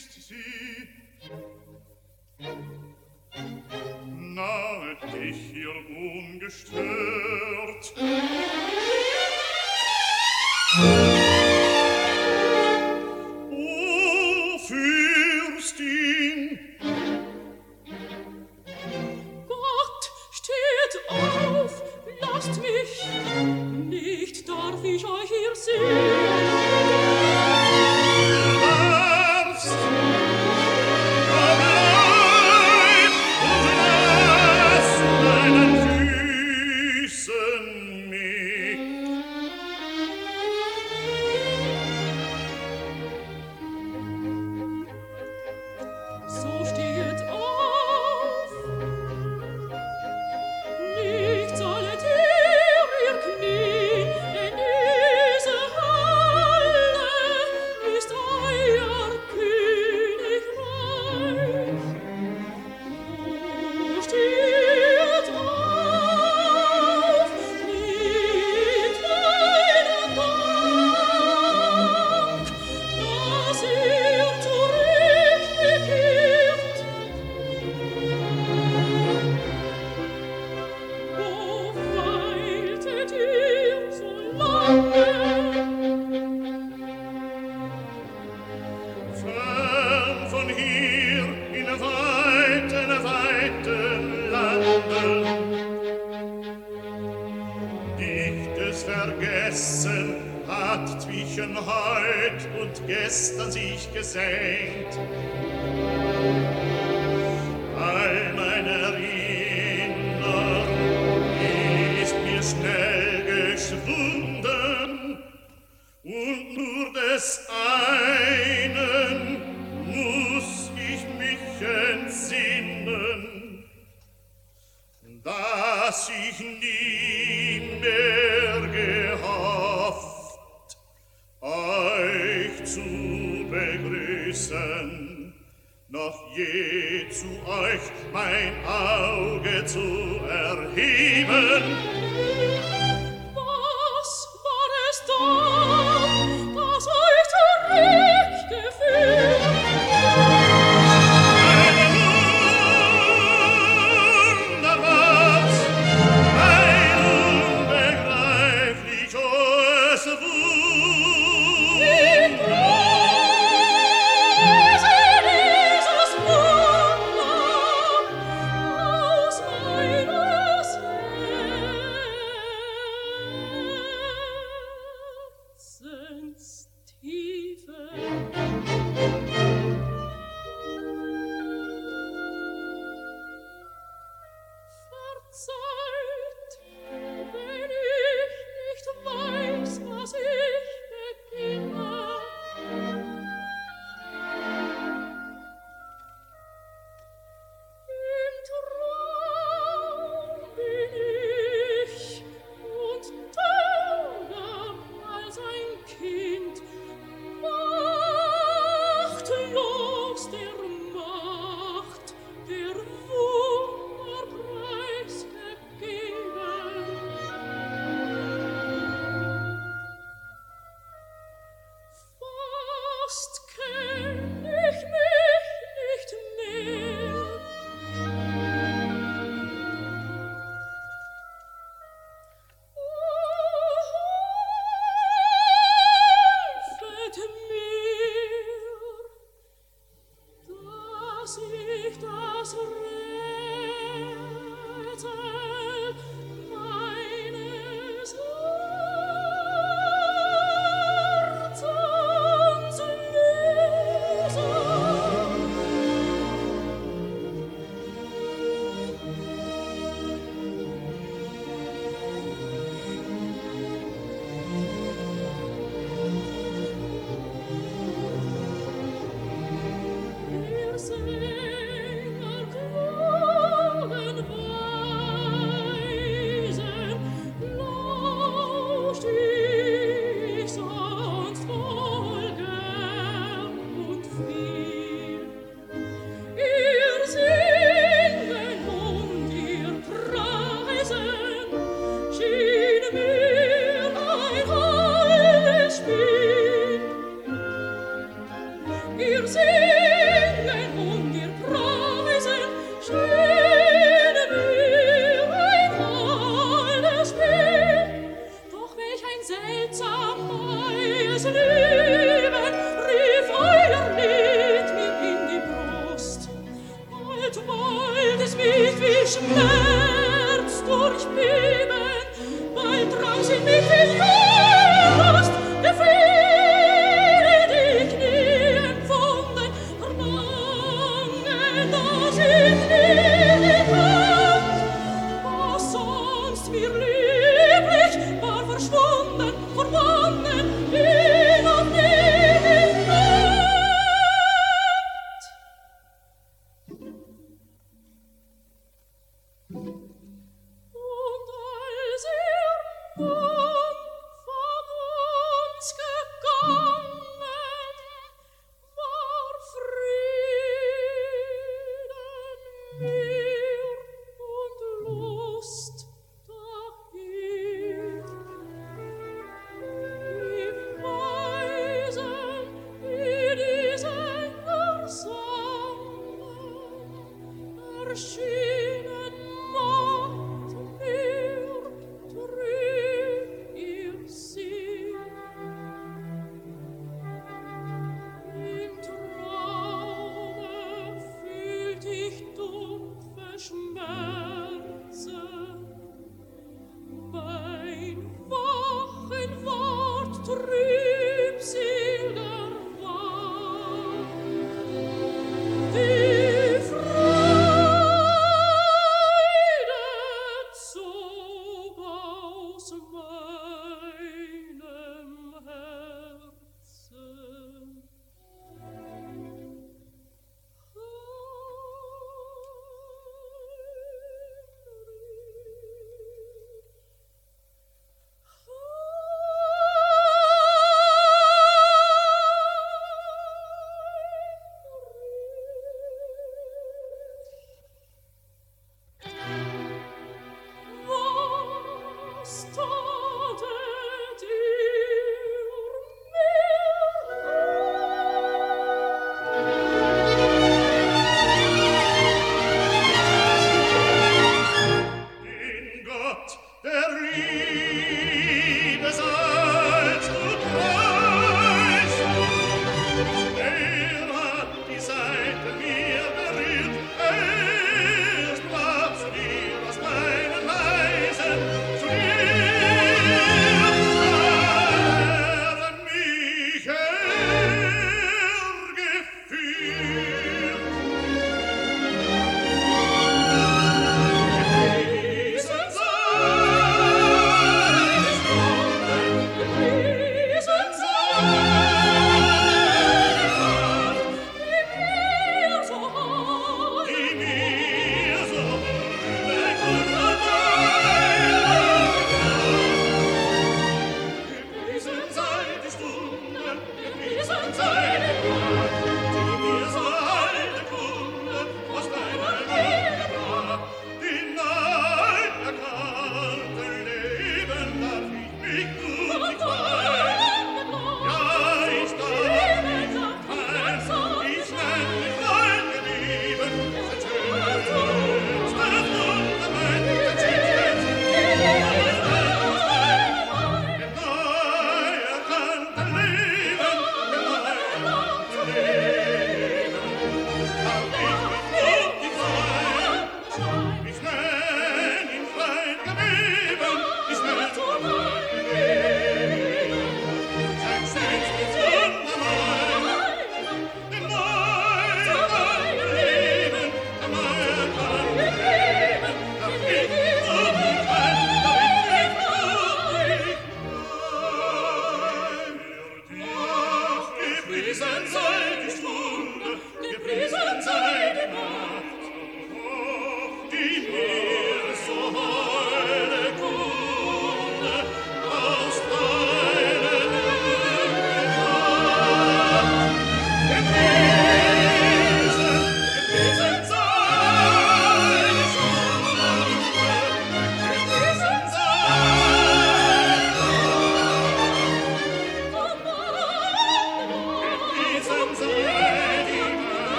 ist sie. Nahet dich ihr ungestört. O Fürstin, Gott, steht auf, lasst mich, nicht darf ich euch hier sehen. So steht auf, nicht sollet ihr knien, denn diese Halle ist euer Königreich. So steht auf, mit meinem Dank, dass ihr zurückgekehrt. Wo weiltet ihr so lange? fern von hier in weiten Landen. Dichtes Vergessen hat zwischen heut und gestern sich gesenkt. All meine Erinnerung ist mir schnell geschwunden, und nur des einen muss ich mich entsinnen, dass ich nie mehr gehofft, euch zu begrüßen, noch je zu euch mein Auge zu erheben. Was war es da, das euch zurückgeführt? Ein Wunder war's, ein unbegreifliches Wie Wunder. groß dieses Wunder aus meiner Seele. Meies Leben rief euer Lied mir in die Brust. Bald es mich wie Schmerz durchbeben, bald drang sie mit viel Lust, gefiel die Knie empfunden, verlangen, dass ich nie gekannt, was sonst mir lieblich war verschwunden, verwonnen, ihn auf ewig Nacht. Und als von uns gegangen